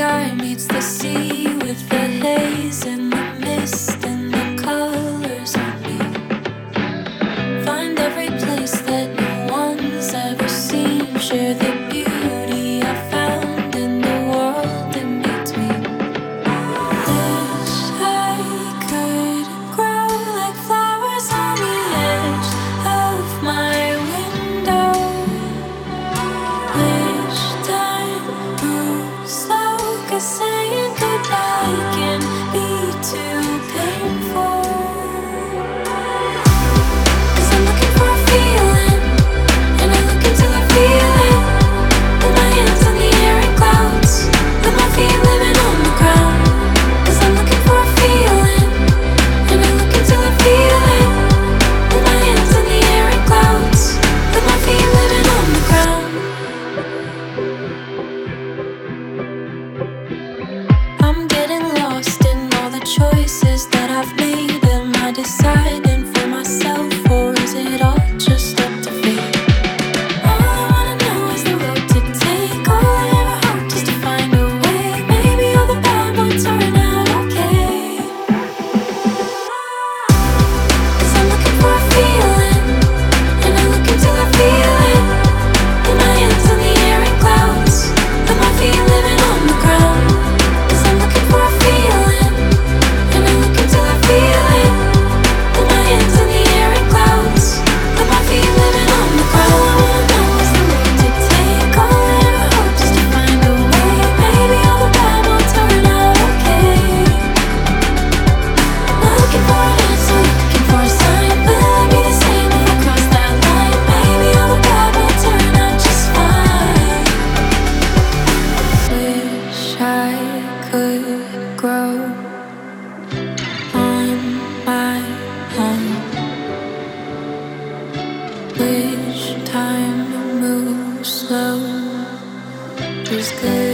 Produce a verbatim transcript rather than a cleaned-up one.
sky meets the sea with the haze and the mist and the colors on me. Find every place that no one's ever seen. Share the beauty I found in the world in between. Wish I could grow like flowers on the edge of my window. Wish time moves slow, 'cause saying goodbye can be too painful. 'Cause I'm looking for a feeling, and I look until I feel it. With my hands in the air and clouds, with my feet living on the ground. 'Cause I'm looking for a feeling, and I look until I feel it. With my hands in the air and clouds, with my feet living on the ground. I'm getting lost in all the choices that I've made. Am I deciding for myself, or is it all just up to fate? All I wanna know is the road to take. All I ever hoped is to find a way. Maybe all the bad will turn out okay. 'Cause I'm looking for a feeling, and I look until I feel it. With my hands in the air and clouds, with my feet living on the ground. 'Cause I'm looking for a feeling, and I look until I feel it. With my hands in the air and clouds, with my feet living on the ground. All I wanna know is the road to take. All I ever hoped is to find a way. Maybe all the bad will turn out okay. Not looking for an answer, looking for a sign. Will I be the same if I cross that line? Maybe all the bad will turn out just fine. Wish I could grow on my own. Wish time moves slow, just good.